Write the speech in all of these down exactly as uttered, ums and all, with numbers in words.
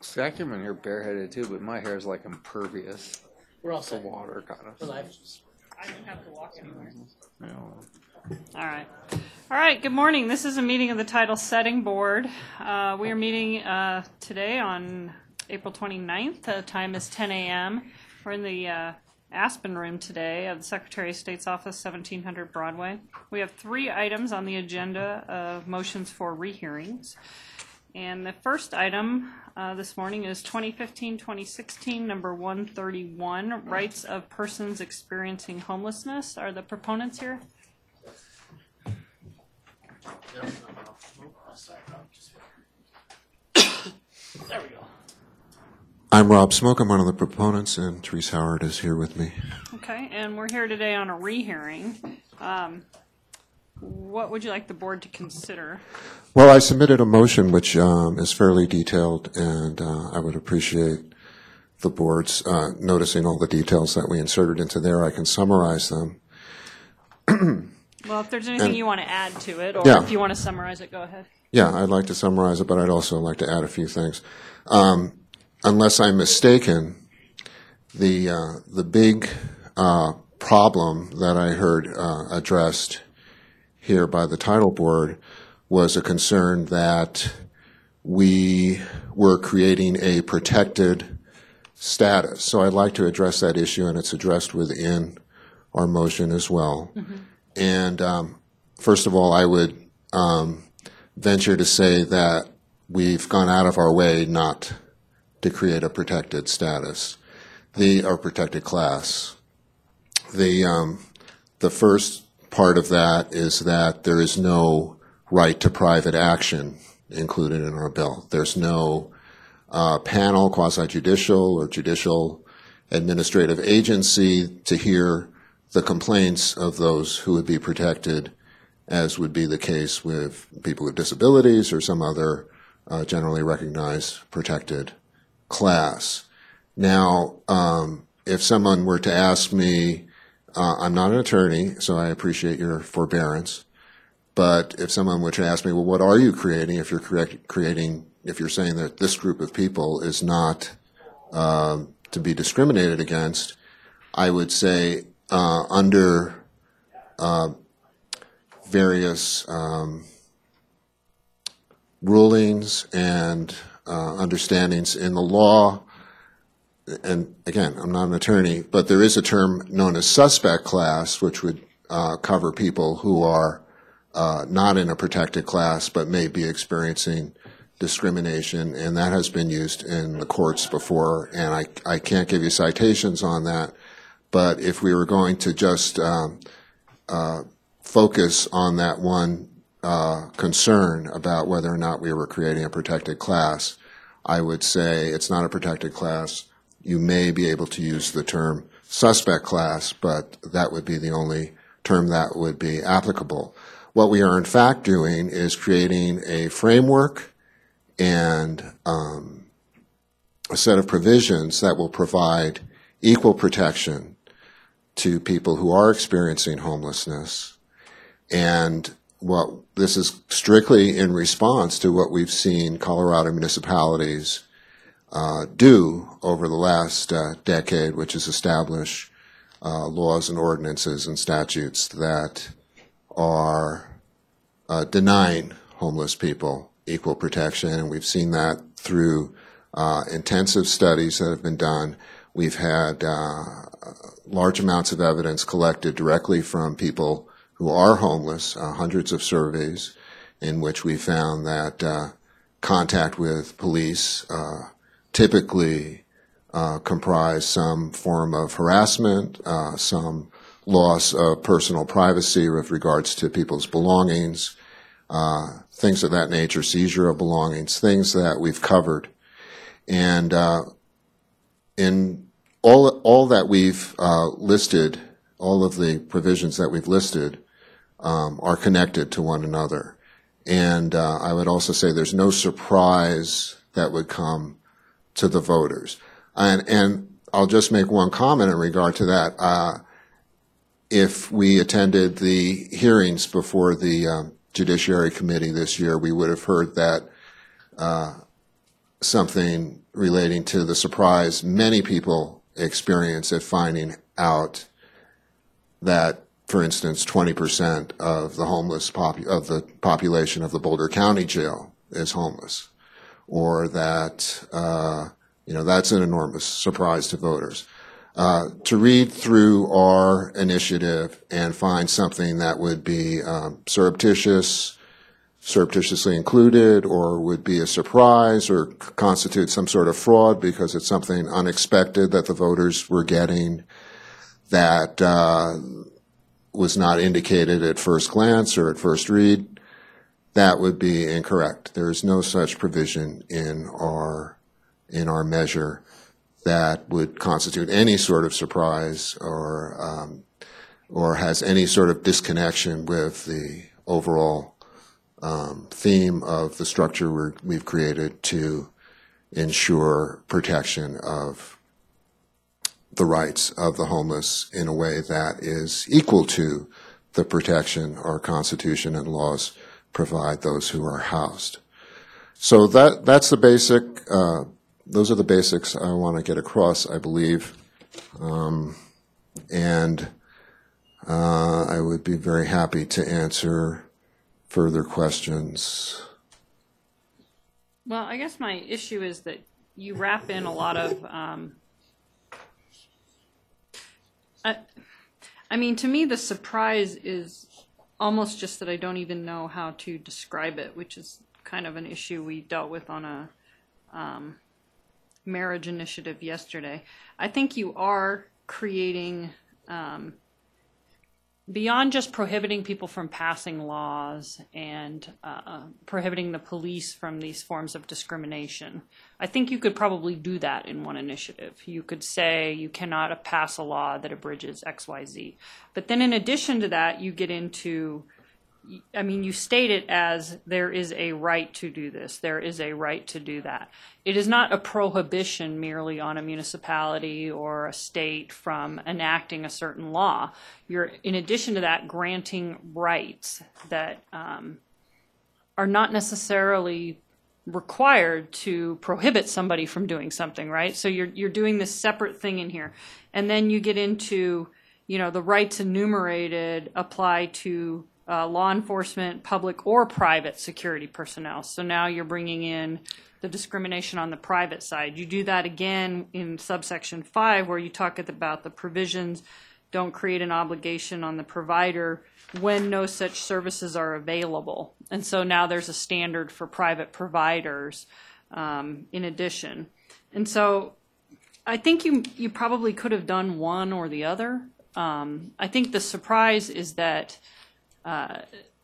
See, I came in here bareheaded too, but my hair is like impervious We're all to set. water, kind of. For life. I don't have to walk anywhere. You know. All right. All right, good morning. This is a meeting of the Title Setting Board. Uh, we are meeting uh, today on April twenty-ninth. The time is ten a.m. We're in the uh, Aspen Room today of the Secretary of State's Office, seventeen hundred Broadway. We have three items on the agenda of motions for rehearings. And the first item uh, this morning is twenty fifteen twenty sixteen, number one thirty-one, Rights of Persons Experiencing Homelessness. Are the proponents here? There we go. I'm Rob Smoke. I'm one of the proponents, and Therese Howard is here with me. Okay, and we're here today on a rehearing. Um, what would you like the board to consider? Well, I submitted a motion which um, is fairly detailed, and uh, I would appreciate the board's uh, noticing all the details that we inserted into there. I can summarize them. Well, if there's anything And- you want to add to it, or Yeah. if you want to summarize it, go ahead. Yeah, I'd like to summarize it, but I'd also like to add a few things. Um, unless I'm mistaken, the uh, the big uh, problem that I heard uh, addressed here by the title board was a concern that we were creating a protected status. So I'd like to address that issue, and it's addressed within our motion as well. Mm-hmm. And um, first of all, I would um, venture to say that we've gone out of our way not to create a protected status, the or protected class. The um, the first part of that is that there is no right to private action included in our bill. There's no uh, panel, quasi-judicial or judicial administrative agency to hear the complaints of those who would be protected, as would be the case with people with disabilities or some other uh, generally recognized protected class. Now, um, if someone were to ask me, uh, I'm not an attorney, so I appreciate your forbearance, but if someone were to ask me, well, what are you creating if you're correct, creating, if you're saying that this group of people is not um, to be discriminated against, I would say uh, under uh, various um, rulings and uh, understandings in the law, and again, I'm not an attorney, but there is a term known as suspect class, which would uh, cover people who are uh, not in a protected class but may be experiencing discrimination, and that has been used in the courts before, and I, I can't give you citations on that, but if we were going to just um, uh, focus on that one uh, concern about whether or not we were creating a protected class, I would say it's not a protected class. You may be able to use the term suspect class, but that would be the only term that would be applicable. What we are in fact doing is creating a framework and um, a set of provisions that will provide equal protection to people who are experiencing homelessness. And what this is strictly in response to what we've seen Colorado municipalities uh, do over the last uh, decade, which is establish uh, laws and ordinances and statutes that are uh, denying homeless people equal protection. And we've seen that through uh, intensive studies that have been done. We've had uh, large amounts of evidence collected directly from people who are homeless, uh, hundreds of surveys in which we found that uh, contact with police uh, typically uh, comprise some form of harassment, uh, some loss of personal privacy with regards to people's belongings, uh, things of that nature, seizure of belongings, things that we've covered. And uh, in all, all that we've uh, listed, all of the provisions that we've listed um, are connected to one another. And uh, I would also say there's no surprise that would come to the voters. And, and I'll just make one comment in regard to that. Uh, if we attended the hearings before the um, Judiciary Committee this year, we would have heard that uh, something relating to the surprise many people experience at finding out that, for instance, twenty percent of the homeless popu- of the population of the Boulder County Jail is homeless, or that uh, you know that's an enormous surprise to voters. Uh, to read through our initiative and find something that would be um, surreptitious, surreptitiously included, or would be a surprise, or constitute some sort of fraud because it's something unexpected that the voters were getting that uh, was not indicated at first glance or at first read, that would be incorrect. There is no such provision in our in our measure that would constitute any sort of surprise or um, or has any sort of disconnection with the overall um, theme of the structure we're, we've created to ensure protection of the rights of the homeless in a way that is equal to the protection our Constitution and laws provide those who are housed. So that that's the basic. Uh, those are the basics I want to get across, I believe, um, and uh, I would be very happy to answer further questions. Well, I guess my issue is that you wrap in a lot of. Um, I, I mean, to me, the surprise is almost just that I don't even know how to describe it, which is kind of an issue we dealt with on a um, marriage initiative yesterday. I think you are creating, um, beyond just prohibiting people from passing laws and uh, prohibiting the police from these forms of discrimination, I think you could probably do that in one initiative. You could say you cannot pass a law that abridges X Y Z. But then in addition to that, you get into, I mean, you state it as there is a right to do this, there is a right to do that. It is not a prohibition merely on a municipality or a state from enacting a certain law. You're, in addition to that, granting rights that um, are not necessarily required to prohibit somebody from doing something, right? So you're you're doing this separate thing in here. And then you get into, you know, the rights enumerated apply to uh, law enforcement, public or private security personnel. So now you're bringing in the discrimination on the private side. You do that again in subsection five, where you talk about the provisions don't create an obligation on the provider when no such services are available. And so now there's a standard for private providers um, in addition. And so I think you you probably could have done one or the other. Um, I think the surprise is that, uh,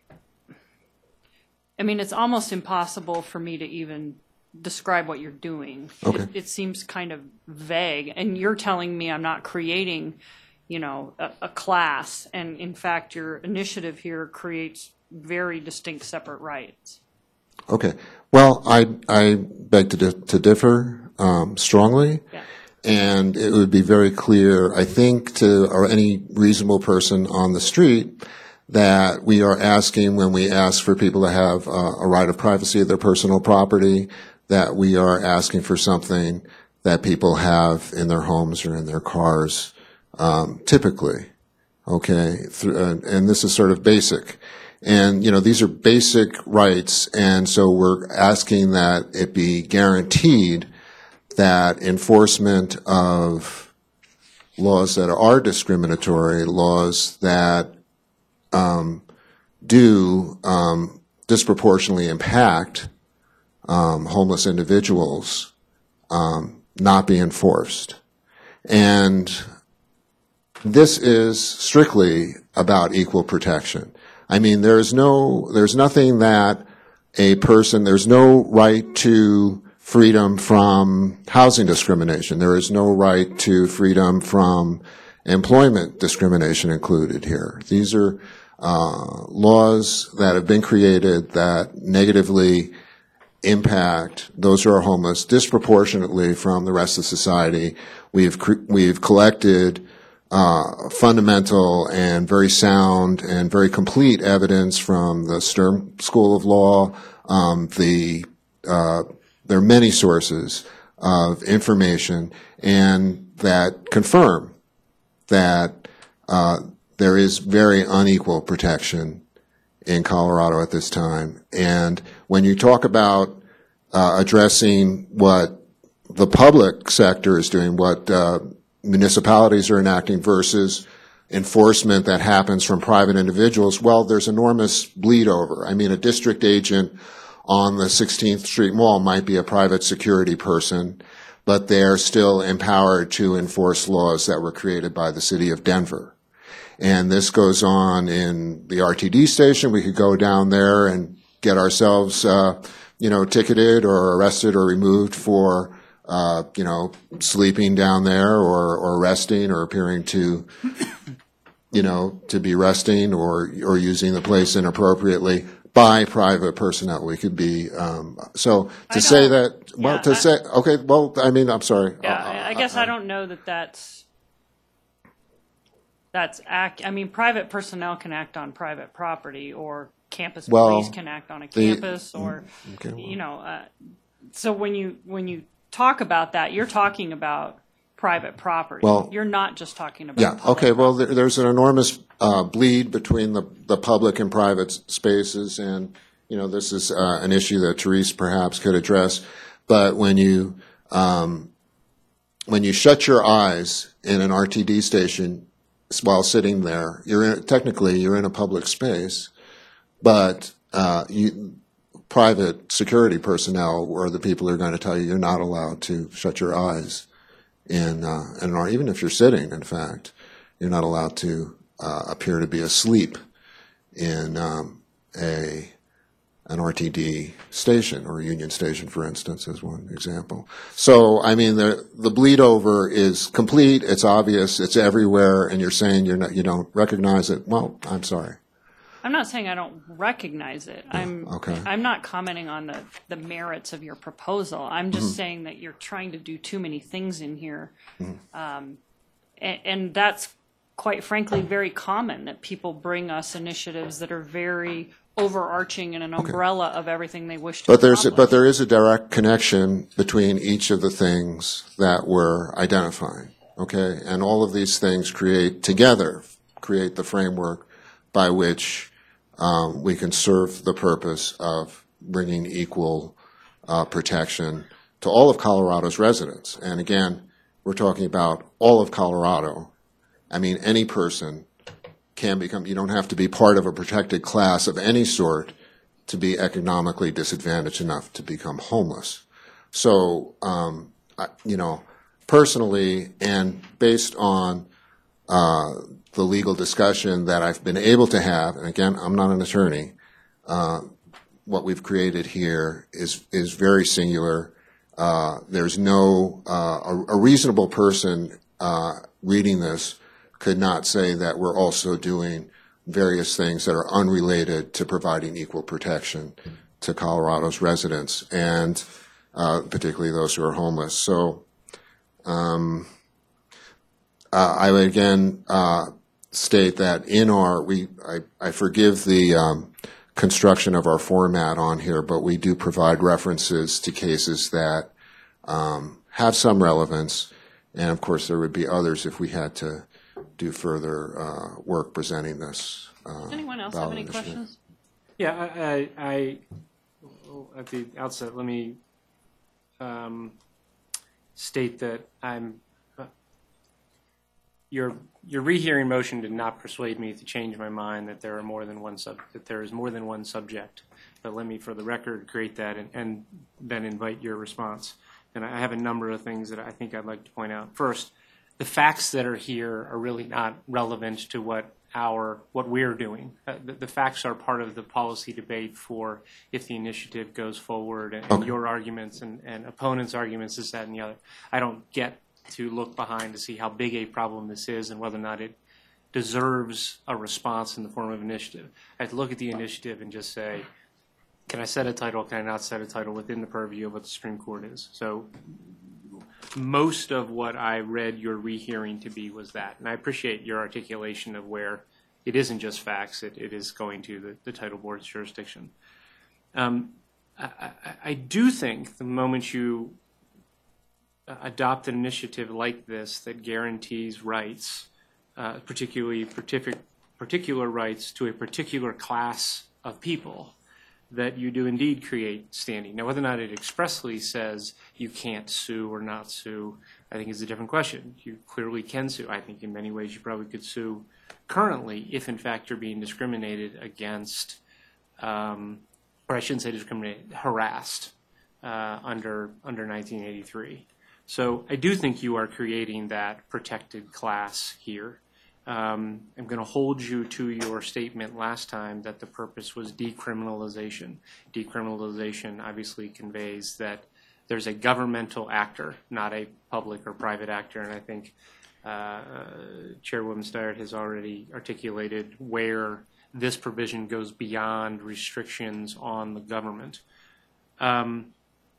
I mean, it's almost impossible for me to even describe what you're doing. Okay. It, it seems kind of vague. And you're telling me I'm not creating, you know, a, a class. And in fact, your initiative here creates very distinct separate rights. Okay. Well, I I beg to, di- to differ um, strongly. Yeah. And it would be very clear, I think, to or any reasonable person on the street that we are asking, when we ask for people to have uh, a right of privacy of their personal property, that we are asking for something that people have in their homes or in their cars um, typically. Okay? Through, uh, and this is sort of basic. And, you know, these are basic rights, and so we're asking that it be guaranteed that enforcement of laws that are discriminatory, laws that um, do um, disproportionately impact um, homeless individuals, um, not be enforced. And this is strictly about equal protection. I mean, there's no, there's nothing that a person, there's no right to freedom from housing discrimination. There is no right to freedom from employment discrimination included here. These are uh, laws that have been created that negatively impact those who are homeless disproportionately from the rest of society. We've cre- we've collected uh, fundamental and very sound and very complete evidence from the Stern School of Law, um, the uh, there are many sources of information and that confirm that uh, there is very unequal protection in Colorado at this time. And when you talk about uh, addressing what the public sector is doing, what uh, municipalities are enacting versus enforcement that happens from private individuals, well, there's enormous bleed over. I mean, a district agent on the sixteenth Street Mall might be a private security person, but they're still empowered to enforce laws that were created by the city of Denver. And this goes on in the R T D station. We could go down there and get ourselves, uh, you know, ticketed or arrested or removed for Uh, you know, sleeping down there or, or resting or appearing to, you know, to be resting or, or using the place inappropriately by private personnel. We could be, um, so to say that, well, Yeah, to I- say, okay, well, I mean, I'm sorry. Yeah, Uh, I I guess I don't know that that's, that's act, I mean, private personnel can act on private property, or campus Well, police can act on a the- campus, or, okay, well. you know, uh, so when you, when you talk about that, you're talking about private property. Well, You're not just talking about Yeah, public okay, well, property. there, there's an enormous uh, bleed between the, the public and private s- spaces, and, you know, this is uh, an issue that Therese perhaps could address. But when you, um, when you shut your eyes in an R T D station s- while sitting there, you're in, technically, you're in a public space, but uh, you, private security personnel are the people who are going to tell you you're not allowed to shut your eyes in, uh, in an, even if you're sitting, in fact, you're not allowed to uh, appear to be asleep in um, a an R T D station, or a Union Station, for instance, is one example. So, I mean, the the bleed over is complete. It's obvious. It's everywhere, and you're saying you're not, you don't recognize it. Well, I'm sorry. I'm not saying I don't recognize it. I'm okay. I'm not commenting on the, the merits of your proposal. I'm just Mm-hmm. saying that you're trying to do too many things in here. Mm-hmm. Um, and, and that's quite frankly very common, that people bring us initiatives that are very overarching in an umbrella of everything they wish to But there's, accomplish. but there is a direct connection between each of the things that we're identifying, okay? And all of these things create, together, create the framework by which um, we can serve the purpose of bringing equal uh, protection to all of Colorado's residents. And again, we're talking about all of Colorado. I mean, any person can become, you don't have to be part of a protected class of any sort to be economically disadvantaged enough to become homeless. So, um, I, you know, personally, and based on uh, the legal discussion that I've been able to have, and again, I'm not an attorney, uh, what we've created here is is very singular. Uh, there's no, uh, a, a reasonable person uh, reading this could not say that we're also doing various things that are unrelated to providing equal protection to Colorado's residents, and uh, particularly those who are homeless. So um, uh, I would again uh, state that in our, we I, I forgive the um, construction of our format on here, but we do provide references to cases that um, have some relevance, and of course there would be others if we had to do further uh, work presenting this. Uh, Does anyone else have ballot any initiative. questions? Yeah, I, I, I at the outset, let me um, state that I'm, uh, your, your rehearing motion did not persuade me to change my mind that there are more than one sub, that there is more than one subject. But let me, for the record, create that and, and then invite your response. And I have a number of things that I think I'd like to point out. First, the facts that are here are really not relevant to what our what we're doing. Uh, the, the facts are part of the policy debate for if the initiative goes forward, and, and your arguments and, and opponents' arguments, this, that, and the other. I don't get to look behind to see how big a problem this is and whether or not it deserves a response in the form of initiative. I have to look at the initiative and just say, can I set a title, can I not set a title within the purview of what the Supreme Court is? So most of what I read your rehearing to be was that. And I appreciate your articulation of where it isn't just facts, it, it is going to the, the title board's jurisdiction. Um, I, I, I do think the moment you uh, adopt an initiative like this that guarantees rights, uh, particularly partic- particular rights to a particular class of people, that you do indeed create standing. Now, whether or not it expressly says you can't sue or not sue, I think is a different question. You clearly can sue. I think in many ways you probably could sue currently if, in fact, you're being discriminated against, um, or I shouldn't say discriminated, harassed uh, under under nineteen eighty-three. So I do think you are creating that protected class here. Um, I'm going to hold you to your statement last time that the purpose was decriminalization. Decriminalization obviously conveys that there's a governmental actor, not a public or private actor, and I think uh, Chairwoman Steyer has already articulated where this provision goes beyond restrictions on the government. Um,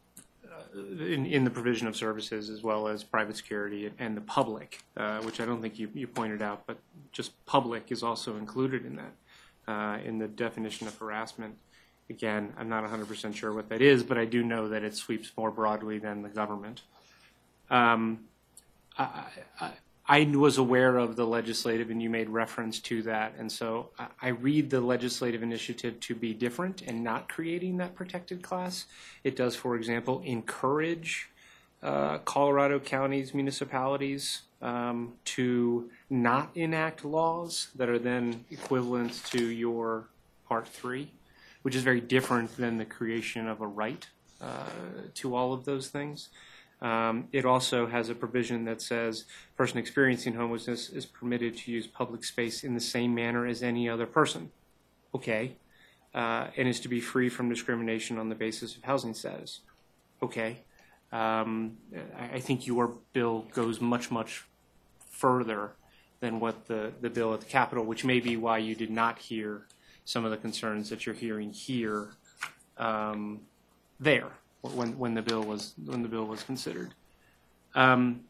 In, in the provision of services as well as private security and the public, uh, which I don't think you, you pointed out, but just public is also included in that, uh, in the definition of harassment. Again, I'm not one hundred percent sure what that is, but I do know that it sweeps more broadly than the government. Um, I, I, I was aware of the legislative, and you made reference to that, and so I, I read the legislative initiative to be different and not creating that protected class. It does, for example, encourage uh, Colorado counties, municipalities um, to not enact laws that are then equivalent to your Part three, which is very different than the creation of a right uh, to all of those things. Um, it also has a provision that says a person experiencing homelessness is permitted to use public space in the same manner as any other person. Okay. Uh, and is to be free from discrimination on the basis of housing status. Okay. Um, I, I think your bill goes much, much further than what the, the bill at the Capitol, which may be why you did not hear some of the concerns that you're hearing here um, there. When, when the bill was when the bill was considered, um,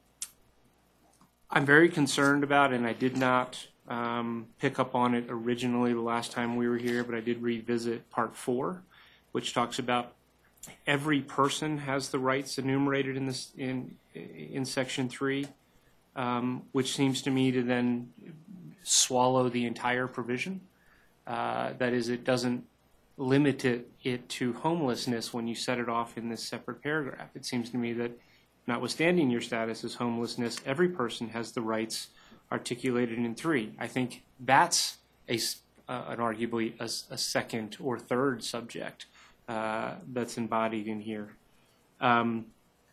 I'm very concerned about, and I did not um, pick up on it originally the last time we were here, but I did revisit Part Four, which talks about every person has the rights enumerated in this in in Section Three, um, which seems to me to then swallow the entire provision. Uh, that is, it doesn't limit it, it to homelessness when you set it off in this separate paragraph. It seems to me that notwithstanding your status as homelessness, every person has the rights articulated in three. I think that's a, uh, an arguably a, a second or third subject uh, that's embodied in here. Um,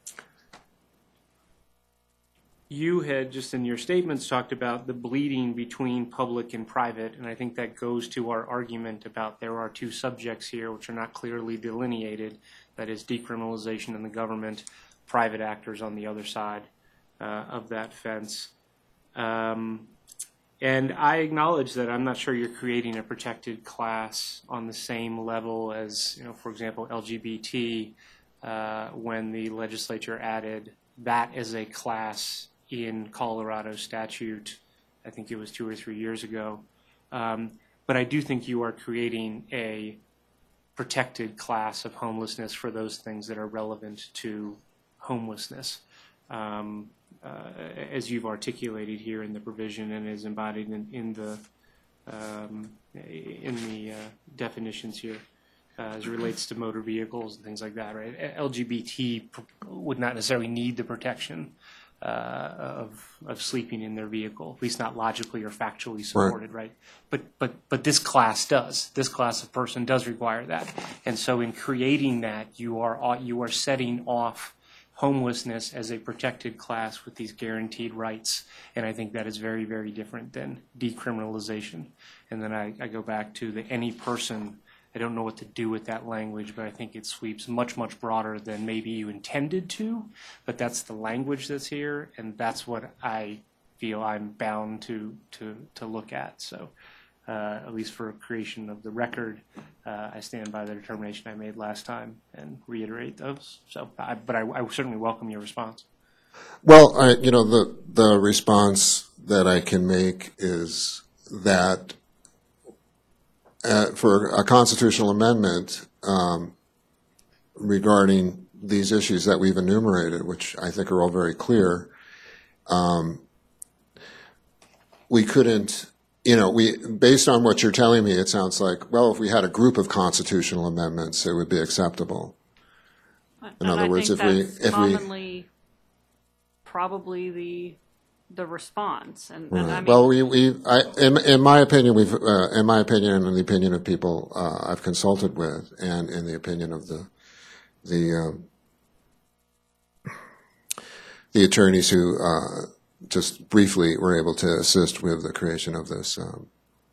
You had just in your statements talked about the bleeding between public and private, and I think that goes to our argument about there are two subjects here which are not clearly delineated, that is decriminalization in the government, private actors on the other side uh, of that fence. Um, and I acknowledge that I'm not sure you're creating a protected class on the same level as, you know, for example, L G B T uh, when the legislature added that as a class in Colorado statute, I think it was two or three years ago. Um, but I do think you are creating a protected class of homelessness for those things that are relevant to homelessness, um, uh, as you've articulated here in the provision and is embodied in, in the um, in the uh, definitions here. Uh, as it relates to motor vehicles and things like that, right? L G B T would not necessarily need the protection uh, of of sleeping in their vehicle, at least not logically or factually supported, right? right? But but but this class does. This class of person does require that, and so in creating that, you are you are setting off homelessness as a protected class with these guaranteed rights, and I think that is very very different than decriminalization. And then I, I go back to the any person. I don't know what to do with that language, but I think it sweeps much, much broader than maybe you intended to. But that's the language that's here, and that's what I feel I'm bound to to, to look at. So uh, at least for creation of the record, uh, I stand by the determination I made last time and reiterate those. So, I, but I, I certainly welcome your response. Well, I, you know, the the response that I can make is that Uh, for a constitutional amendment, um, regarding these issues that we've enumerated, which I think are all very clear, um, we couldn't, you know, we, based on what you're telling me, it sounds like, well, if we had a group of constitutional amendments, it would be acceptable. In And other I words, think if we, that's if we, commonly probably the the response. And, and I right. mean, Well, we, we, I, in, in my opinion, we've, uh, in my opinion, and in the opinion of people uh, I've consulted with, and in the opinion of the, the, um, the attorneys who uh, just briefly were able to assist with the creation of this um,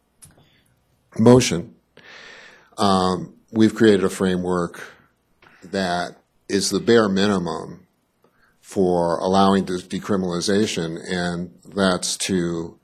motion, um, we've created a framework that is the bare minimum for allowing de- decriminalization, and that's to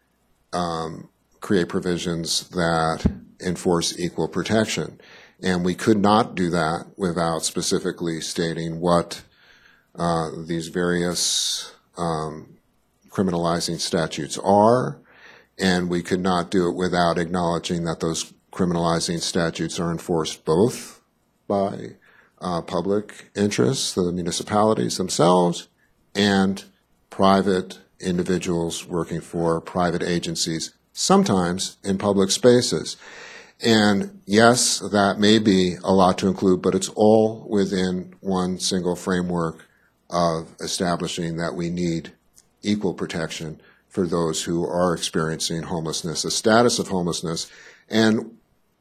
um, create provisions that enforce equal protection. And we could not do that without specifically stating what uh, these various um, criminalizing statutes are, and we could not do it without acknowledging that those criminalizing statutes are enforced both by Uh, public interests, the municipalities themselves, and private individuals working for private agencies, sometimes in public spaces. And yes, that may be a lot to include, but it's all within one single framework of establishing that we need equal protection for those who are experiencing homelessness, a status of homelessness. And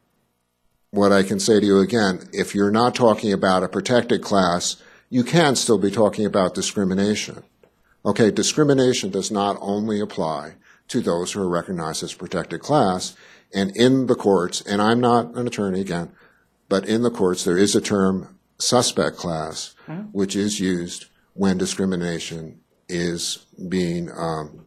what I can say to you again, if you're not talking about a protected class, you can still be talking about discrimination. Okay, discrimination does not only apply to those who are recognized as protected class, and in the courts, and I'm not an attorney again, but in the courts there is a term suspect class, mm-hmm. which is used when discrimination is being um,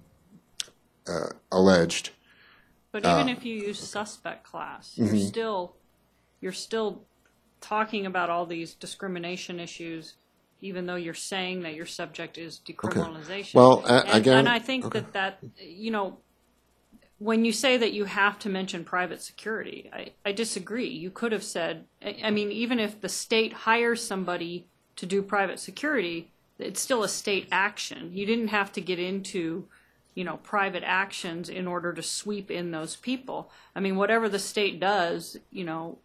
uh, alleged. but even uh, if you use suspect class, mm-hmm. you're still you're still talking about all these discrimination issues, even though you're saying that your subject is decriminalization. Okay. Well, uh, and, again, and I think okay. that that, you know, when you say that you have to mention private security, I, I disagree. You could have said, I, I mean, even if the state hires somebody to do private security, it's still a state action. You didn't have to get into, you know, private actions in order to sweep in those people. I mean, whatever the state does, you know,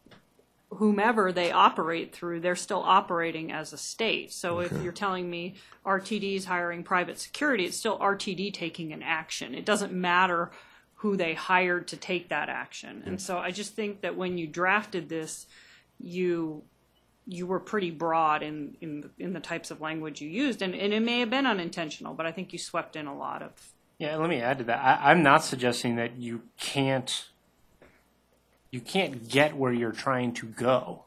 whomever they operate through, they're still operating as a state. So Okay. if you're telling me R T D is hiring private security, it's still R T D taking an action. It doesn't matter who they hired to take that action. And so I just think that when you drafted this, you you were pretty broad in in the, in the types of language you used, and, and it may have been unintentional, but I think you swept in a lot of. Yeah, let me add to that. I, I'm not suggesting that you can't you can't get where you're trying to go.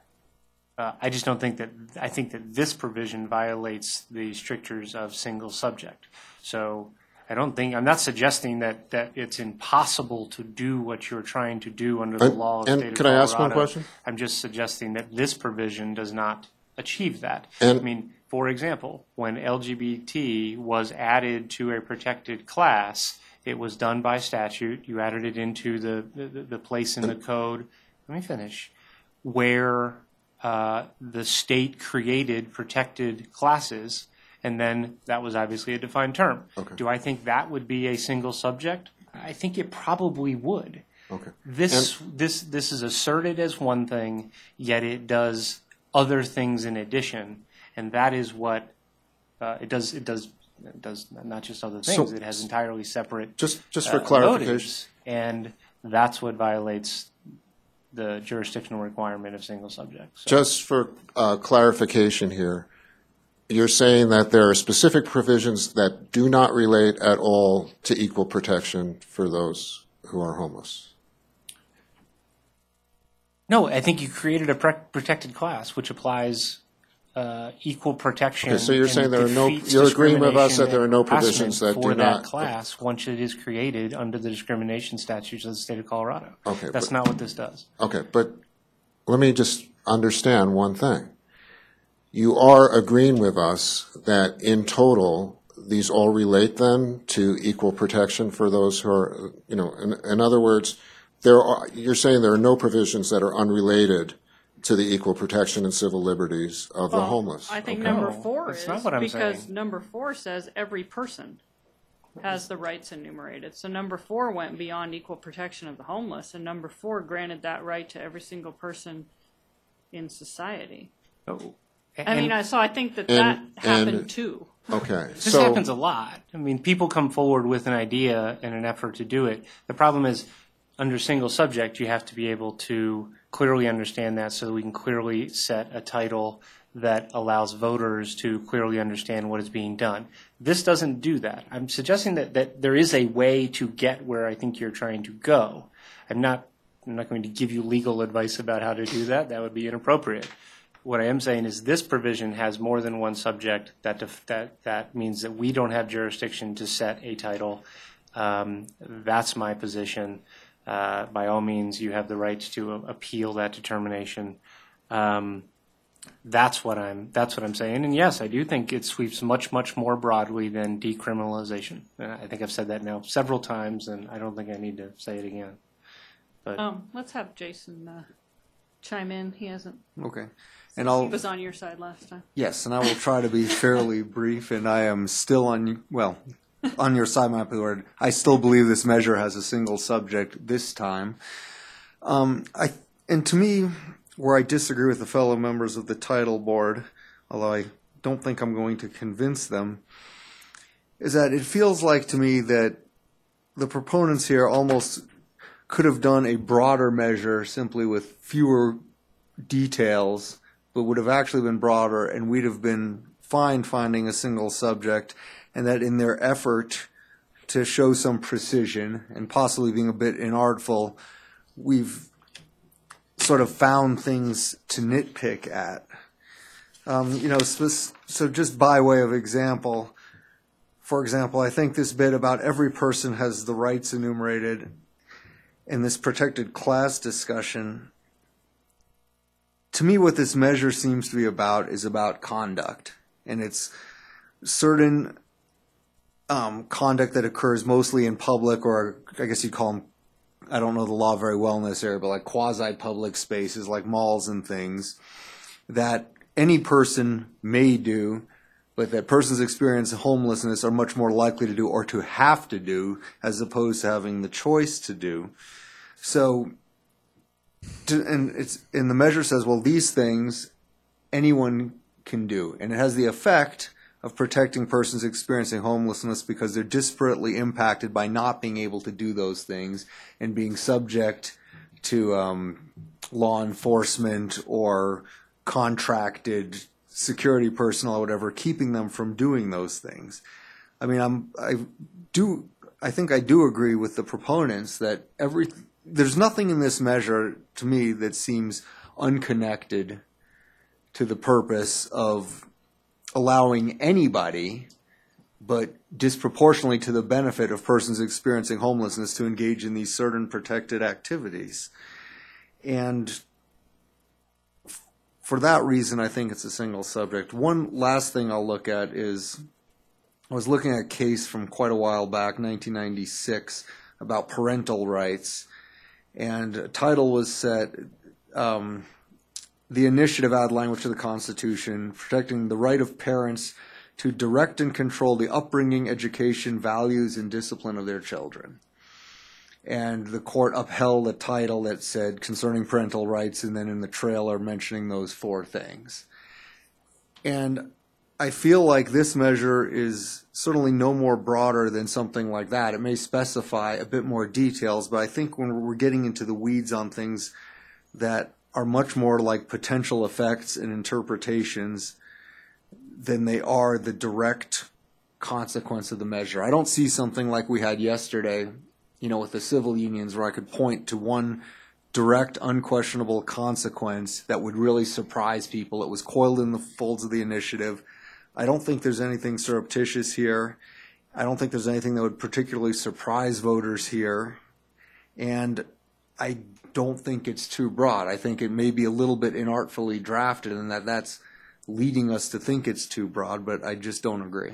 Uh, I just don't think that, I think that this provision violates the strictures of single subject. So I don't think, I'm not suggesting that, that it's impossible to do what you're trying to do under the And- law of and state of could I Colorado. ask one question? I'm just suggesting that this provision does not achieve that. And- I mean, for example, when L G B T was added to a protected class, it was done by statute. You added it into the, the, the place in the code, let me finish, where uh, the state created protected classes, and then that was obviously a defined term. Okay. Do I think that would be a single subject? I think it probably would. Okay. This, this, this is asserted as one thing, yet it does other things in addition, and that is what uh, it does. It does. It does not just other things. So- it has entirely separate Just, just for uh, clarification, motives, and that's what violates the jurisdictional requirement of single subject. So, just for uh, clarification here, you're saying that there are specific provisions that do not relate at all to equal protection for those who are homeless. no, I think you created a pre- protected class which applies uh, equal protection. Okay, so you're and saying there are no- defeats you're agreeing with us that there are no discrimination provisions that for do that not- class once it is created under the discrimination statutes of the state of Colorado. Okay, That's but- not what this does. Okay, but let me just understand one thing. You are agreeing with us that in total, these all relate then to equal protection for those who are, you know, in, in other words, there are, you're saying there are no provisions that are unrelated to the equal protection and civil liberties of the Well, homeless. I think Okay. number No, four that's is, not what I'm because saying. number four says every person has the rights enumerated. So number four went beyond equal protection of the homeless, and number four granted that right to every single person in society. Oh. I mean, And I, so I think that and- that happened and- too. Okay, this so happens a lot. I mean, people come forward with an idea in an effort to do it. The problem is, under single subject, you have to be able to clearly understand that so that we can clearly set a title that allows voters to clearly understand what is being done. This doesn't do that. I'm suggesting that, that there is a way to get where I think you're trying to go. I'm not, I'm not going to give you legal advice about how to do that. That would be inappropriate. What I am saying is this provision has more than one subject. That def- that that means that we don't have jurisdiction to set a title. Um, that's my position. Uh, by all means, you have the right to a- appeal that determination. Um, that's what I'm. That's what I'm saying. And yes, I do think it sweeps much, much more broadly than decriminalization. Uh, I think I've said that now several times, and I don't think I need to say it again. But Um, let's have Jason uh, chime in. He hasn't. Okay. And He I'll, was on your side last time. yes, and I will try to be fairly brief, and I am still on, well, on your side, my word. I still believe this measure has a single subject this time. Um, I, and to me, where I disagree with the fellow members of the title board, although I don't think I'm going to convince them, is that it feels like to me that the proponents here almost could have done a broader measure simply with fewer details, but would have actually been broader, and we'd have been fine finding a single subject, and that in their effort to show some precision and possibly being a bit inartful, we've sort of found things to nitpick at. Um, you know, so, so just by way of example, for example, I think this bit about every person has the rights enumerated in this protected class discussion, to me, what this measure seems to be about is about conduct. And it's certain um, conduct that occurs mostly in public, or I guess you'd call them, I don't know the law very well in this area, but like quasi-public spaces like malls and things that any person may do, but that persons experiencing homelessness are much more likely to do or to have to do as opposed to having the choice to do. So, to, and it's and the measure says, well, these things anyone can do, and it has the effect of protecting persons experiencing homelessness because they're disparately impacted by not being able to do those things and being subject to um, law enforcement or contracted security personnel or whatever, keeping them from doing those things. I mean, I'm I do I think I do agree with the proponents that every there's nothing in this measure to me that seems unconnected to the purpose of allowing anybody, but disproportionately to the benefit of persons experiencing homelessness, to engage in these certain protected activities. And for that reason, I think it's a single subject. One last thing I'll look at is, I was looking at a case from quite a while back, nineteen ninety-six, about parental rights. And a title was set, um, the initiative add language to the Constitution, protecting the right of parents to direct and control the upbringing, education, values, and discipline of their children. And the court upheld a title that said concerning parental rights, and then in the trailer mentioning those four things. And I feel like this measure is certainly no more broader than something like that. It may specify a bit more details, but I think when we're getting into the weeds on things that are much more like potential effects and interpretations than they are the direct consequence of the measure. I don't see something like we had yesterday, you know, with the civil unions, where I could point to one direct, unquestionable consequence that would really surprise people. It was coiled in the folds of the initiative. I don't think there's anything surreptitious here. I don't think there's anything that would particularly surprise voters here. And I don't think it's too broad. I think it may be a little bit inartfully drafted, and that that's leading us to think it's too broad, but I just don't agree.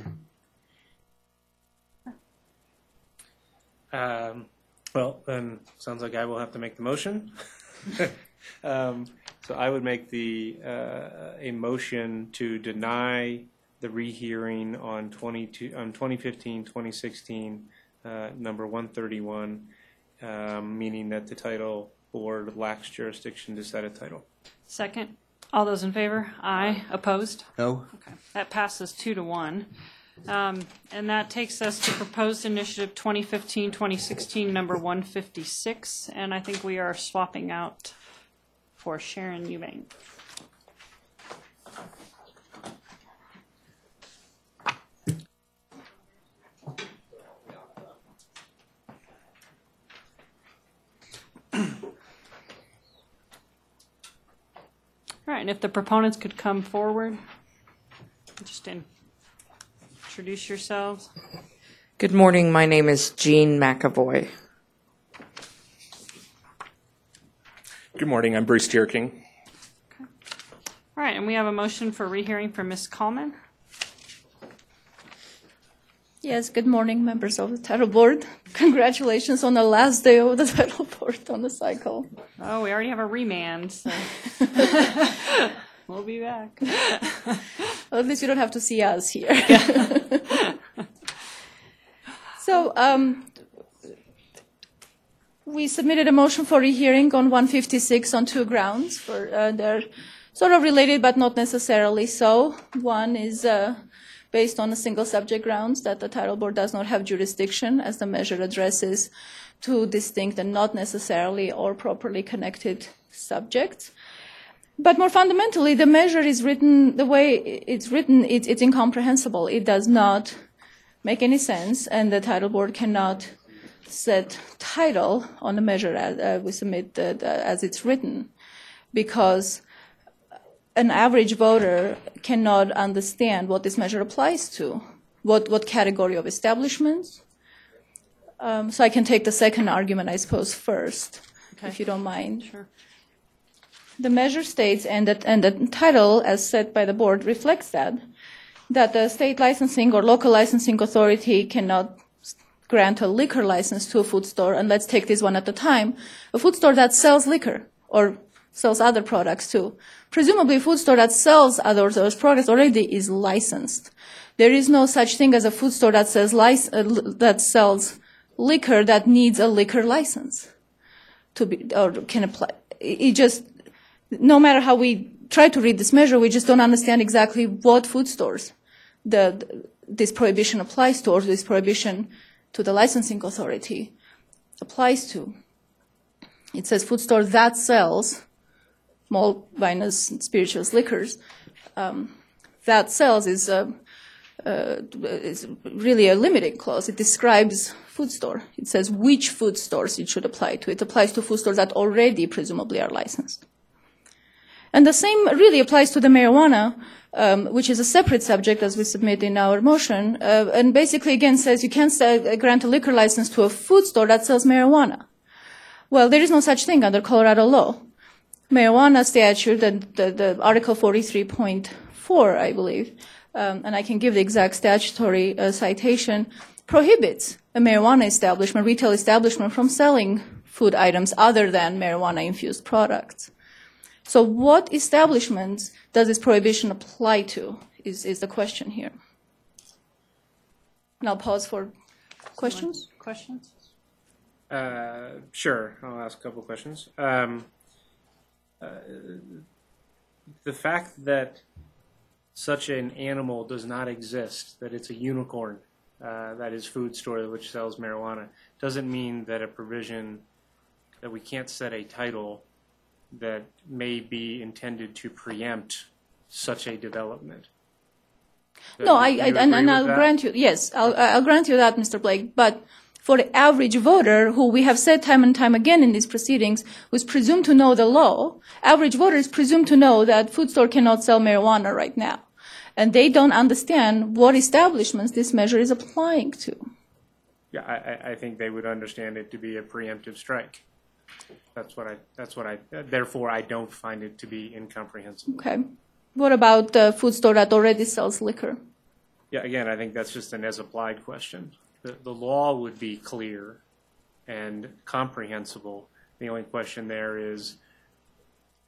Um, well, then sounds like I will have to make the motion. Um, so I would make the, uh, a motion to deny the rehearing on twenty-two, on twenty fifteen, twenty sixteen, uh, number one thirty-one, um, meaning that the title board lacks jurisdiction to set a title. Second. All those in favor? Aye. Opposed? No? Okay. That passes two to one. Um, and that takes us to proposed initiative twenty fifteen, twenty sixteen, number one fifty-six. And I think we are swapping out for Sharon Eubank. All right, and if the proponents could come forward, just in, introduce yourselves. Good morning. My name is Jean McAvoy. Good morning. I'm Bruce Tierking. All right, and we have a motion for rehearing for Miz Coleman. Yes, good morning, members of the title board. Congratulations on the last day of the title board on the cycle. Oh, we already have a remand, so we'll be back. Well, at least you don't have to see us here. So um, we submitted a motion for rehearing on one fifty-six on two grounds. For uh, they're sort of related, but not necessarily so. One is uh, based on a single subject grounds that the title board does not have jurisdiction, as the measure addresses two distinct and not necessarily or properly connected subjects. But more fundamentally, the measure is written, the way it's written, it's, it's incomprehensible. It does not make any sense, and the title board cannot set title on the measure as uh, we submit the, the, as it's written, because an average voter cannot understand what this measure applies to, what, what category of establishments. Um, so I can take the second argument, I suppose, first, Okay. if you don't mind. Sure. The measure states, and the, and the title, as set by the board, reflects that, that the state licensing or local licensing authority cannot grant a liquor license to a food store, and let's take this one at a time, a food store that sells liquor or sells other products too. Presumably, a food store that sells other those products already is licensed. There is no such thing as a food store that says lic- uh, that sells liquor that needs a liquor license to be or can apply. It just, no matter how we try to read this measure, we just don't understand exactly what food stores the this prohibition applies to, or this prohibition to the licensing authority applies to. It says food store that sells malt, vinous, and spirituous liquors. Um, that sells is, uh, uh, is really a limiting clause. It describes food store. It says which food stores it should apply to. It applies to food stores that already presumably are licensed. And the same really applies to the marijuana, um, which is a separate subject as we submit in our motion, uh, and basically again says you can't sell, grant a liquor license to a food store that sells marijuana. Well, there is no such thing under Colorado law. Marijuana statute, the, the, the Article forty-three point four, I believe, um, and I can give the exact statutory uh, citation, prohibits a marijuana establishment, retail establishment, from selling food items other than marijuana-infused products. So what establishments does this prohibition apply to is, is the question here. And I'll pause for questions. Questions? Uh, sure, I'll ask a couple of questions. Um, uh, the fact that such an animal does not exist, that it's a unicorn, uh, that is food store which sells marijuana, doesn't mean that a provision, that we can't set a title that may be intended to preempt such a development. So No, do I, you I agree and, and with I'll that? grant you, yes, I'll, I'll grant you that, Mister Blake, but for the average voter, who we have said time and time again in these proceedings, who is presumed to know the law, average voters presume to know that food store cannot sell marijuana right now. And they don't understand what establishments this measure is applying to. Yeah, I, I- I think they would understand it to be a preemptive strike. That's what I, that's what I, therefore I don't find it to be incomprehensible. Okay. What about the food store that already sells liquor? Yeah, again, I think that's just an as-applied question. The, the law would be clear and comprehensible. The only question there is,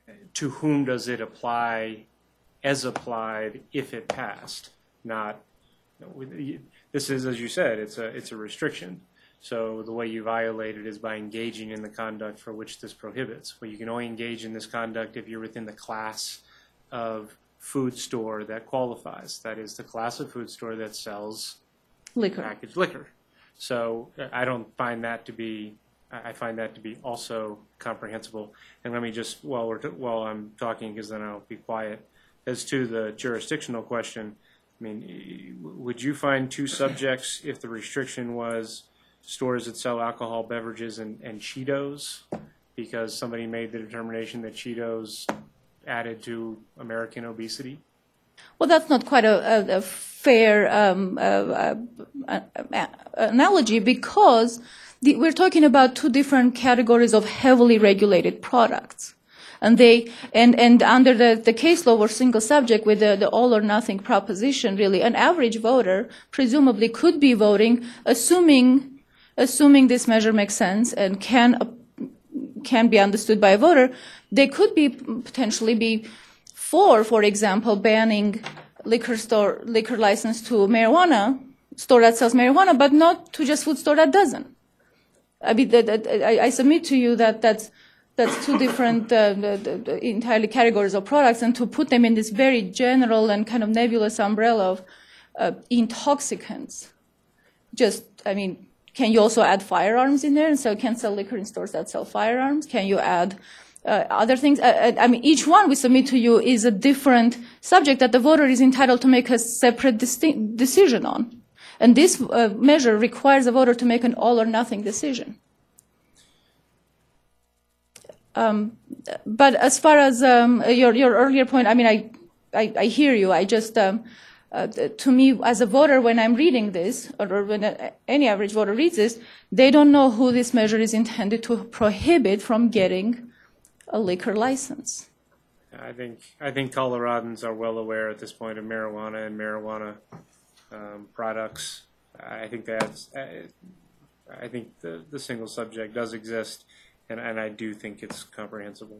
to whom does it apply as applied if it passed? Not, this is, as you said, it's a, it's a restriction. So the way you violate it is by engaging in the conduct for which this prohibits. Well, you can only engage in this conduct if you're within the class of food store that qualifies. That is the class of food store that sells Liquor. packaged liquor. So uh, I don't find that to be, I I find that to be also comprehensible. And let me just, while we're, t- while I'm talking, because then I'll be quiet, as to the jurisdictional question, I mean, y- would you find two subjects if the restriction was stores that sell alcohol beverages and, and Cheetos, because somebody made the determination that Cheetos added to American obesity? Well, that's not quite a, a, a fair um, uh, uh, uh, uh, analogy, because the, we're talking about two different categories of heavily regulated products. And they and, and under the, the case law or single subject with the, the all or nothing proposition, really, an average voter presumably could be voting, assuming assuming this measure makes sense and can uh, can be understood by a voter. They could be potentially be for, for example, banning liquor store liquor license to marijuana store that sells marijuana, but not to just food store that doesn't. I mean, that, that, I, I submit to you that that's that's two different uh, the, the, the entirely categories of products, and to put them in this very general and kind of nebulous umbrella of uh, intoxicants. Just, I mean, can you also add firearms in there? And so, can sell liquor in stores that sell firearms? Can you add uh, other things? Uh, I mean, each one we submit to you is a different subject that the voter is entitled to make a separate disti- decision on. And this uh, measure requires a voter to make an all or nothing decision. Um, but as far as um, your your earlier point, I mean, I I, I hear you. I just um, uh, to me, as a voter, when I'm reading this, or when a, any average voter reads this, they don't know who this measure is intended to prohibit from getting a liquor license. I think I think Coloradans are well aware at this point of marijuana and marijuana um, products. I think that's I, I think the the single subject does exist. And, and I do think it's comprehensible.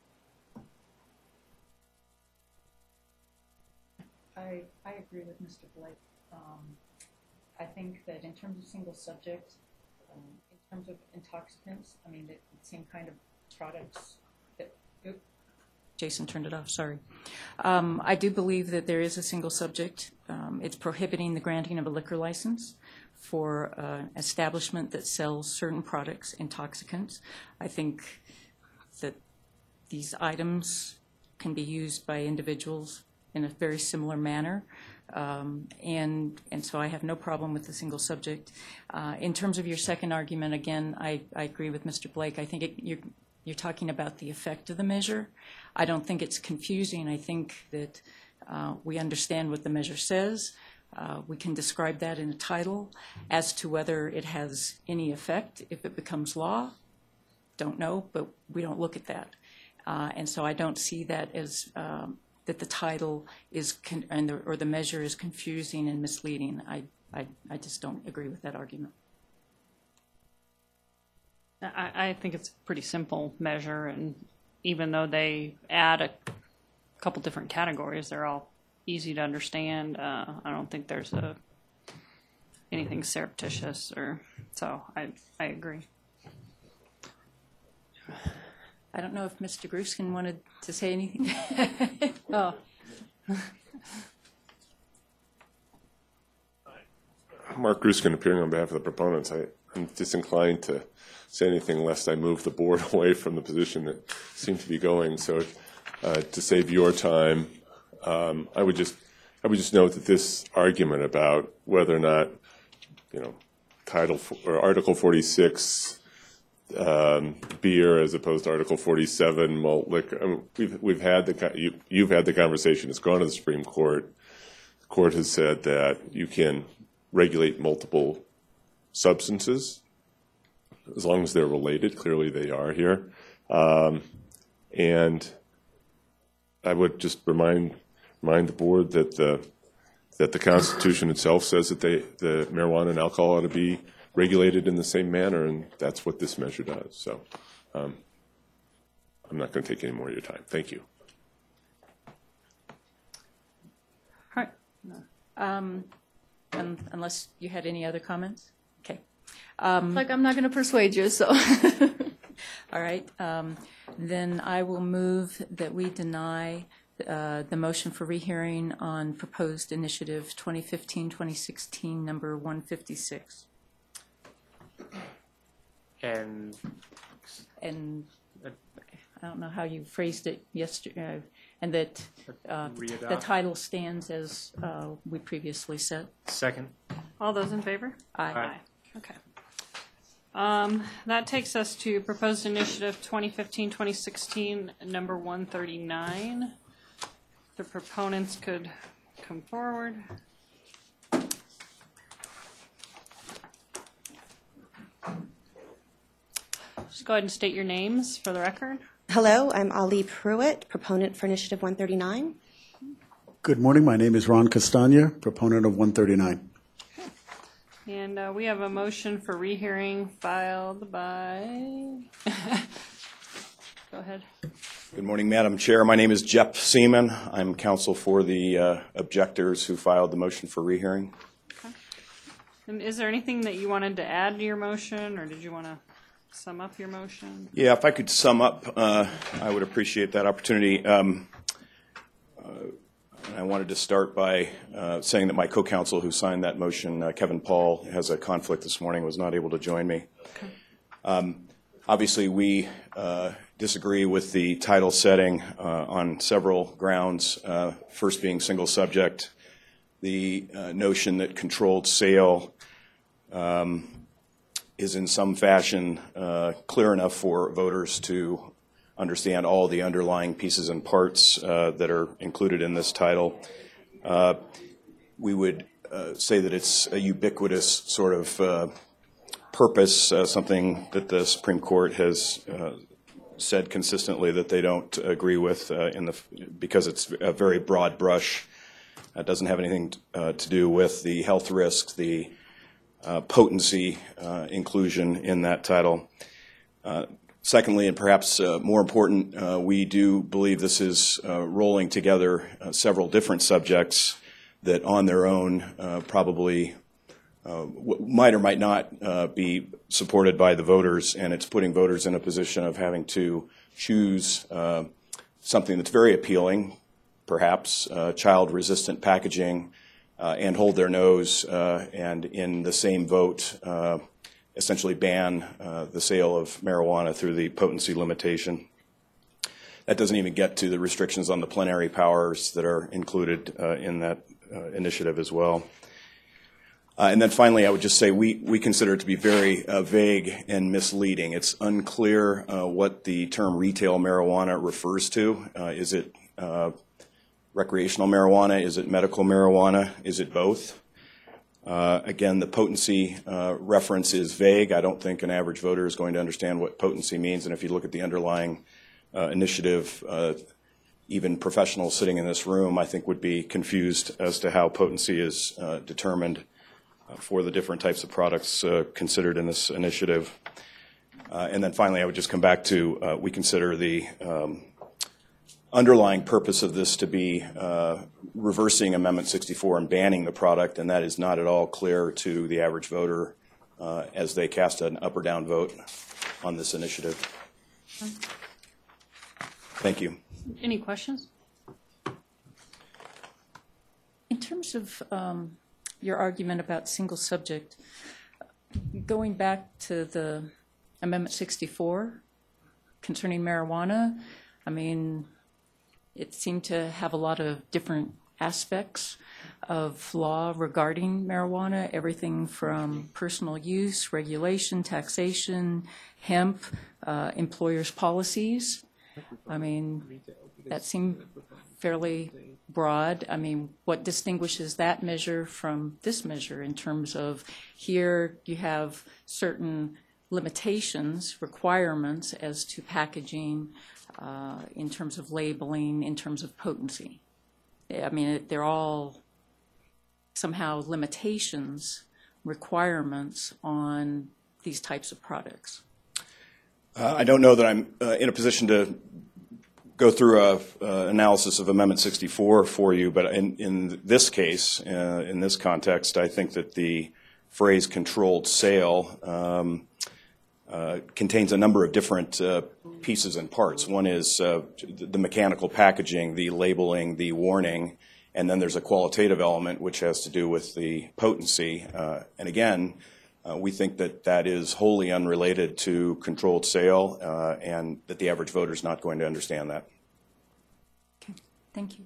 I, I agree with Mister Blake. Um, I think that in terms of single subject, um, in terms of intoxicants, I mean, the, the same kind of products that, oop, Jason turned it off, sorry. Um, I do believe that there is a single subject. Um, it's prohibiting the granting of a liquor license for an uh, establishment that sells certain products, intoxicants. I think that these items can be used by individuals in a very similar manner. Um, and and so I have no problem with the single subject. Uh, in terms of your second argument, again, I, I agree with Mister Blake. I think it, you're, you're talking about the effect of the measure. I don't think it's confusing. I think that uh, we understand what the measure says. Uh, we can describe that in a title. As to whether it has any effect if it becomes law, don't know, but we don't look at that. Uh, and so I don't see that as um, that the title is con- and the, or the measure is confusing and misleading. I, I, I just don't agree with that argument. I, I think it's a pretty simple measure, and even though they add a couple different categories, they're all easy to understand. Uh, I don't think there's a anything surreptitious, or so. I I agree. I don't know if Mister Gruskin wanted to say anything. Oh, Mark Gruskin, appearing on behalf of the proponents. I, I'm disinclined to say anything lest I move the board away from the position that seemed to be going. So, uh, to save your time, Um, I would just, I would just note that this argument about whether or not, you know, Title or Article forty-six um, beer as opposed to Article forty-seven malt liquor. I mean, we've we've had the you, you've had the conversation. It's gone to the Supreme Court. The court has said that you can regulate multiple substances as long as they're related. Clearly, they are here, um, and I would just remind. Remind the board that the that the Constitution itself says that they the marijuana and alcohol ought to be regulated in the same manner, and that's what this measure does. So, um, I'm not going to take any more of your time. Thank you. All right. Um, un- unless you had any other comments? Okay. Um, Like, I'm not going to persuade you, so. all right. Um, then I will move that we deny uh, the motion for rehearing on proposed initiative twenty fifteen twenty sixteen number one fifty-six. And And I don't know how you phrased it yesterday, uh, and that uh, the Readopt. title stands as uh, we previously said. second. All those in favor? Aye. Aye. Okay. Um, that takes us to proposed initiative twenty fifteen twenty sixteen, number one thirty-nine. The proponents could come forward. Just go ahead and state your names for the record. Hello, I'm Ali Pruitt, proponent for Initiative one thirty-nine. Good morning. My name is Ron Castagna, proponent of one thirty-nine. And uh, we have a motion for rehearing filed by, go ahead. Good morning, Madam Chair. My name is Jeff Seaman. I'm counsel for the uh, objectors who filed the motion for rehearing. And is there anything that you wanted to add to your motion, or did you want to sum up your motion? Yeah, if I could sum up, uh, I would appreciate that opportunity. Um, uh, I wanted to start by uh, saying that my co-counsel who signed that motion, uh, Kevin Paul, has a conflict this morning, was not able to join me. Okay. Um, obviously, we uh, disagree with the title setting uh, on several grounds, uh, first being single subject, the uh, notion that controlled sale um, is in some fashion uh, clear enough for voters to understand all the underlying pieces and parts uh, that are included in this title. Uh, we would uh, say that it's a ubiquitous sort of uh, purpose, uh, something that the Supreme Court has uh, said consistently that they don't agree with uh, in the because it's a very broad brush. It doesn't have anything uh, to do with the health risks, the uh, potency uh, inclusion in that title. Uh, Secondly, and perhaps uh, more important, uh, we do believe this is uh, rolling together uh, several different subjects that on their own uh, probably uh, w- might or might not uh, be supported by the voters, and it's putting voters in a position of having to choose uh, something that's very appealing, perhaps uh, child-resistant packaging, uh, and hold their nose, uh, and in the same vote uh, essentially ban uh, the sale of marijuana through the potency limitation. That doesn't even get to the restrictions on the plenary powers that are included uh, in that uh, initiative as well. Uh, and then finally, I would just say we, we consider it to be very uh, vague and misleading. It's unclear uh, what the term retail marijuana refers to. Uh, is it uh, recreational marijuana? Is it medical marijuana? Is it both? Uh, again, the potency uh, reference is vague. I don't think an average voter is going to understand what potency means. And if you look at the underlying uh, initiative, uh, even professionals sitting in this room, I think, would be confused as to how potency is uh, determined uh, for the different types of products uh, considered in this initiative. Uh, and then finally, I would just come back to uh, we consider the um, underlying purpose of this to be uh, reversing Amendment sixty-four and banning the product, and that is not at all clear to the average voter uh, as they cast an up or down vote on this initiative. Thank you. Any questions? In terms of um, your argument about single subject, going back to the Amendment sixty-four concerning marijuana, I mean, it seemed to have a lot of different aspects of law regarding marijuana, everything from personal use, regulation, taxation, hemp, uh, employers' policies. I mean, that seemed fairly broad. I mean, what distinguishes that measure from this measure in terms of here you have certain limitations, requirements as to packaging, uh, in terms of labeling, in terms of potency. I mean, they're all somehow limitations, requirements on these types of products. Uh, I don't know that I'm uh, in a position to go through a uh, analysis of Amendment sixty-four for you, but in, in this case, uh, in this context, I think that the phrase controlled sale um, uh, contains a number of different uh, pieces and parts. One is uh, the mechanical packaging, the labeling, the warning, and then there's a qualitative element which has to do with the potency. Uh, and again, uh, we think that that is wholly unrelated to controlled sale uh, and that the average voter is not going to understand that. Okay, thank you.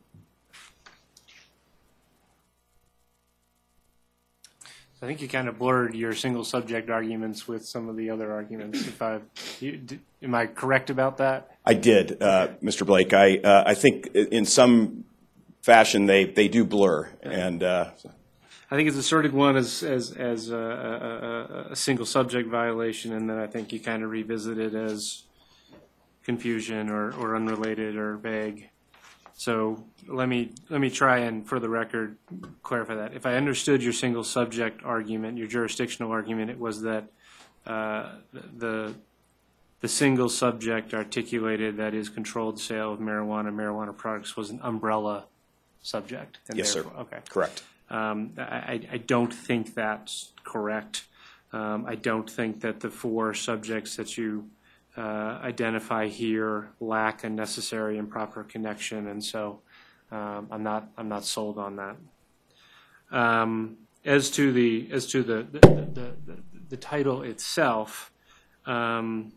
I think you kind of blurred your single subject arguments with some of the other arguments. If I, you, d- am I correct about that? I did, uh, Mister Blake. I uh, I think in some fashion they, they do blur, and uh, I think it's asserted one as as as a, a, a single subject violation, and then I think you kind of revisit it as confusion or, or unrelated or vague. So let me let me try and, for the record, clarify that. If I understood your single subject argument, your jurisdictional argument, it was that uh, the the single subject articulated, that is controlled sale of marijuana, marijuana products, was an umbrella subject. And yes, sir. Okay. Correct. Um, I, I don't think that's correct. Um, I don't think that the four subjects that you uh, identify here lack a necessary and proper connection, and so um, I'm not I'm not sold on that. Um, as to the as to the the, the, the, the title itself, um,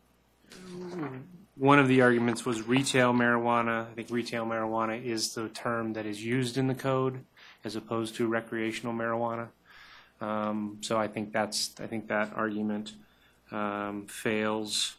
one of the arguments was retail marijuana. I think retail marijuana is the term that is used in the code, as opposed to recreational marijuana. Um, so I think that's I think that argument um, fails.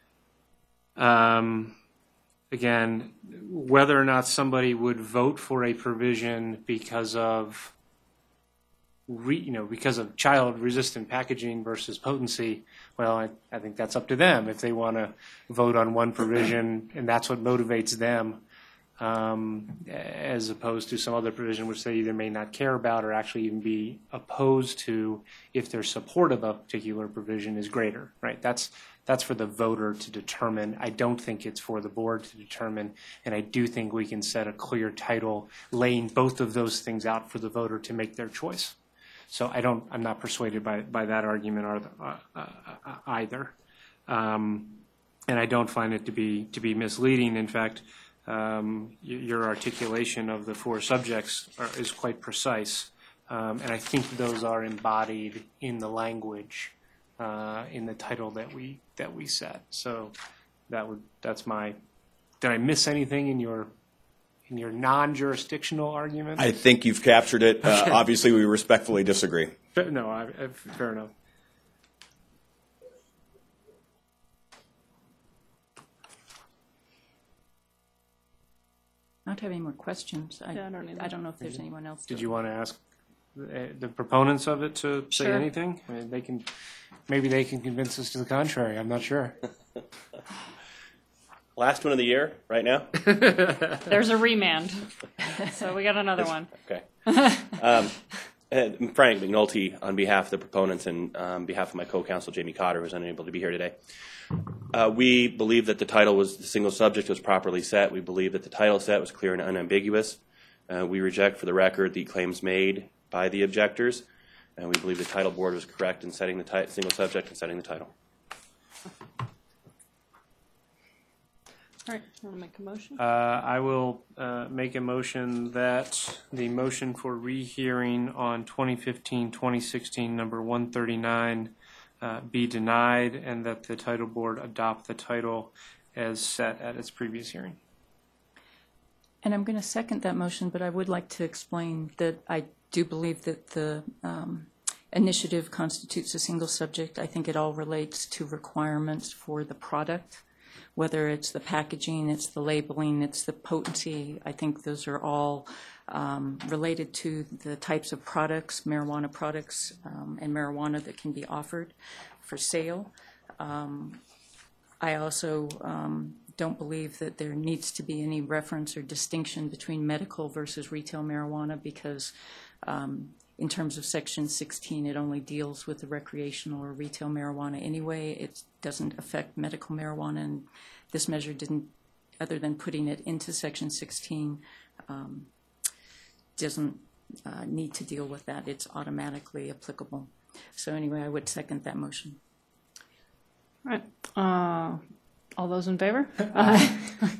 Um, again, whether or not somebody would vote for a provision because of re, you know because of child-resistant packaging versus potency, well, I, I think that's up to them. If they want to vote on one provision and that's what motivates them, Um, as opposed to some other provision which they either may not care about or actually even be opposed to if their support of a particular provision is greater, right? That's that's for the voter to determine. I don't think it's for the board to determine, and I do think we can set a clear title laying both of those things out for the voter to make their choice. So I don't, I'm not persuaded by, by that argument or the, uh, uh, either. Um, and I don't find it to be to be misleading. In fact, Um, your articulation of the four subjects are, is quite precise, um, and I think those are embodied in the language uh, in the title that we that we set. So that would that's my. Did I miss anything in your in your non-jurisdictional argument? I think you've captured it. Uh, Okay. Obviously, we respectfully disagree. No, I, I, fair enough. I don't have any more questions. I, Yeah, I don't either. I don't know if there's anyone else. Did to- you want to ask the, the proponents of it to say Sure. anything? I mean, they can, maybe they can convince us to the contrary. I'm not sure. Last one of the year, right now? There's a remand, so we got another one. Okay. um, and Frank McNulty, on behalf of the proponents and on um, behalf of my co-counsel Jamie Cotter, who's unable to be here today. Uh, we believe that the title was, the single subject was properly set. We believe that the title set was clear and unambiguous. Uh, we reject, for the record, the claims made by the objectors, and we believe the title board was correct in setting the ti- single subject and setting the title. All right, you want to make a motion? Uh, I will uh, make a motion that the motion for rehearing on twenty fifteen twenty sixteen number one thirty-nine uh, be denied, and that the title board adopt the title as set at its previous hearing. And I'm going to second that motion, but I would like to explain that I do believe that the um, initiative constitutes a single subject. I think it all relates to requirements for the product, whether it's the packaging, it's the labeling, it's the potency. I think those are all um, related to the types of products, marijuana products, um, and marijuana that can be offered for sale. Um, I also um, don't believe that there needs to be any reference or distinction between medical versus retail marijuana, because um, in terms of Section sixteen, it only deals with the recreational or retail marijuana anyway. It doesn't affect medical marijuana, and this measure didn't, other than putting it into Section sixteen, um, doesn't uh, need to deal with that. It's automatically applicable. So anyway, I would second that motion. All right. Uh, all those in favor? Aye.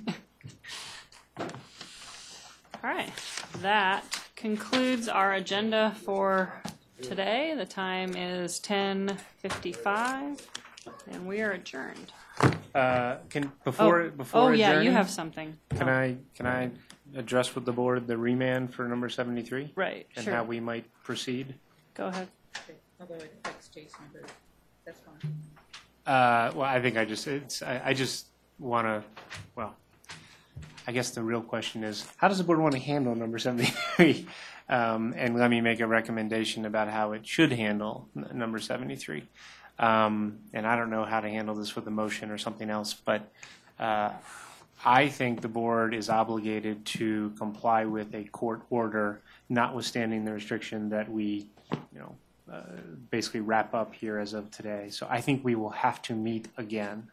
All right. That concludes our agenda for today. The time is ten fifty-five, and we are adjourned. Uh, can before Oh, before oh yeah, you adjourning, have something. Can Oh. I can I address with the board the remand for number seventy-three? Right, And sure. how we might proceed? Go ahead. Although it affects Jason, but that's fine. Uh, well, I think I just it's I, I just want to well, I guess the real question is how does the board want to handle number seventy-three? Um, and let me make a recommendation about how it should handle n- number seventy-three. Um, and I don't know how to handle this with a motion or something else, but uh, I think the board is obligated to comply with a court order, notwithstanding the restriction that we, you know, uh, basically wrap up here as of today. So I think we will have to meet again.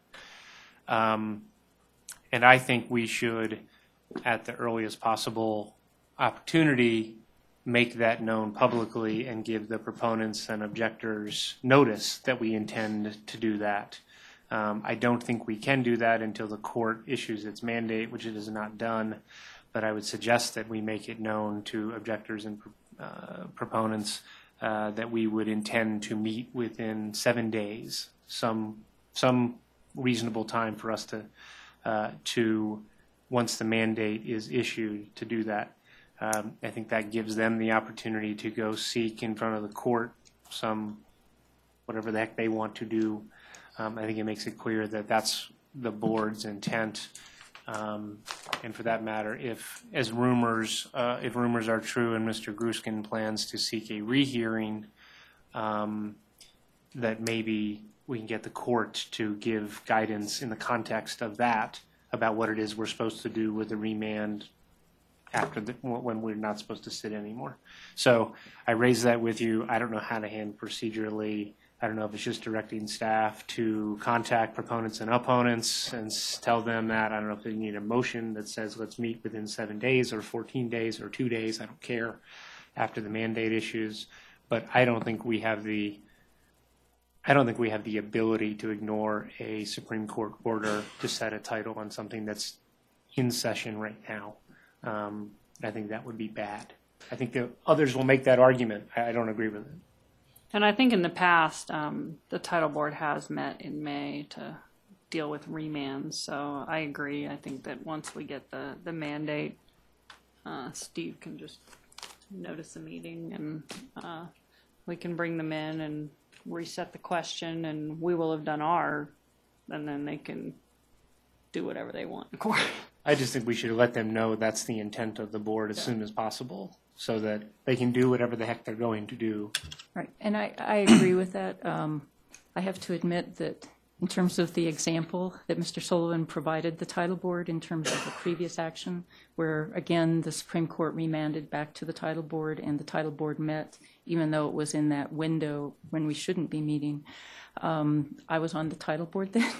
Um, and I think we should, at the earliest possible opportunity, make that known publicly and give the proponents and objectors notice that we intend to do that. Um, I don't think we can do that until the court issues its mandate, which it has not done, but I would suggest that we make it known to objectors and uh, proponents uh, that we would intend to meet within seven days, some some reasonable time for us to uh, to once the mandate is issued to do that. Um, I think that gives them the opportunity to go seek in front of the court some, whatever the heck they want to do. Um, I think it makes it clear that that's the board's intent. Um, and for that matter, if, as rumors, uh, if rumors are true and Mister Gruskin plans to seek a rehearing, um, that maybe we can get the court to give guidance in the context of that about what it is we're supposed to do with the remand after the, when we're not supposed to sit anymore. So I raise that with you. I don't know how to handle procedurally. I don't know if it's just directing staff to contact proponents and opponents and s- tell them that. I don't know if they need a motion that says let's meet within seven days or fourteen days or two days. I don't care after the mandate issues. But I don't think we have the I don't think we have the ability to ignore a Supreme Court order to set a title on something that's in session right now. Um, I think that would be bad. I think that others will make that argument. I, I don't agree with it. And I think in the past, um, the title board has met in May to deal with remands. So I agree. I think that once we get the, the mandate, uh, Steve can just notice a meeting and uh, we can bring them in and reset the question and we will have done our, and then they can do whatever they want in court. I just think we should let them know that's the intent of the board as Yeah. soon as possible so that they can do whatever the heck they're going to do. Right, and I, I agree with that. Um, I have to admit that in terms of the example that Mister Sullivan provided the title board in terms of the previous action, where again, the Supreme Court remanded back to the title board and the title board met, even though it was in that window when we shouldn't be meeting. Um, I was on the title board then.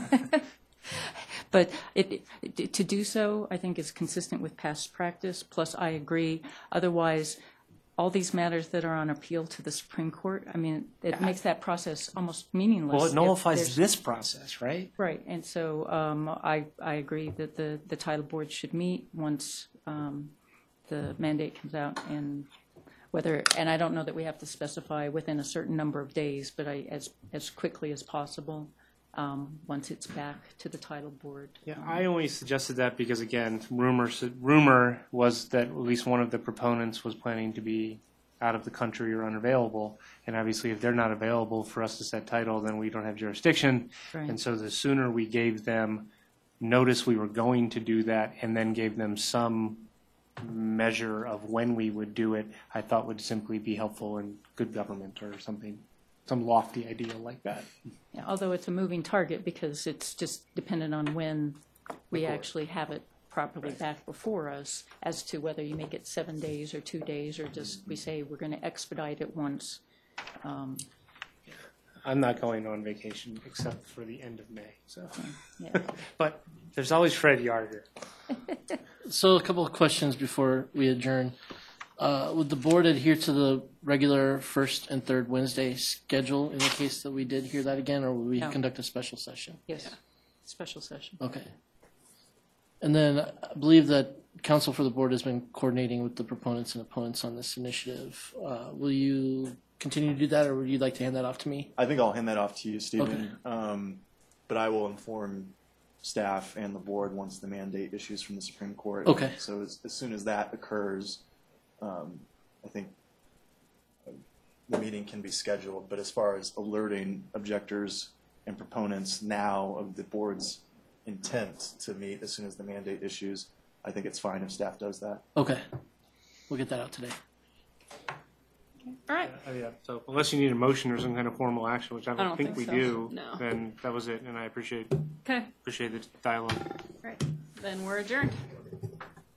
But it, it, to do so, I think, is consistent with past practice. Plus, I agree. Otherwise, all these matters that are on appeal to the Supreme Court, I mean, it makes that process almost meaningless. Well, it if nullifies there's- this process, right? Right, and so um, I, I agree that the, the title board should meet once um, the mandate comes out, and whether, and I don't know that we have to specify within a certain number of days, but I, as, as quickly as possible, um, once it's back to the title board. Yeah, I only suggested that because, again, rumors, rumor was that at least one of the proponents was planning to be out of the country or unavailable. And obviously, if they're not available for us to set title, then we don't have jurisdiction. Right. And so the sooner we gave them notice we were going to do that and then gave them some measure of when we would do it, I thought would simply be helpful in good government or something, some lofty ideal like that. Yeah, although it's a moving target because it's just dependent on when we course. actually have it properly back before us as to whether you make it seven days or two days, or just we say we're going to expedite it once. Um, I'm not going on vacation except for the end of May, so. yeah. But there's always Fred Yarger. So a couple of questions before we adjourn. Uh, would the board adhere to the regular first and third Wednesday schedule in the case that we did hear that again, or would we No. conduct a special session? Yes, special session. Okay. And then I believe that counsel for the board has been coordinating with the proponents and opponents on this initiative. Uh, will you continue to do that, or would you like to hand that off to me? I think I'll hand that off to you, Stephen. Um, but I will inform staff and the board once the mandate issues from the Supreme Court. Okay. So as, as soon as that occurs, um, I think the meeting can be scheduled. But as far as alerting objectors and proponents now of the board's intent to meet as soon as the mandate issues, I think it's fine if staff does that. Okay. We'll get that out today. All right. Uh, yeah, so unless you need a motion or some kind of formal action, which I don't, I don't think, think we so. do, No. then that was it, and I appreciate Okay. appreciate the dialogue. Right. Then we're adjourned.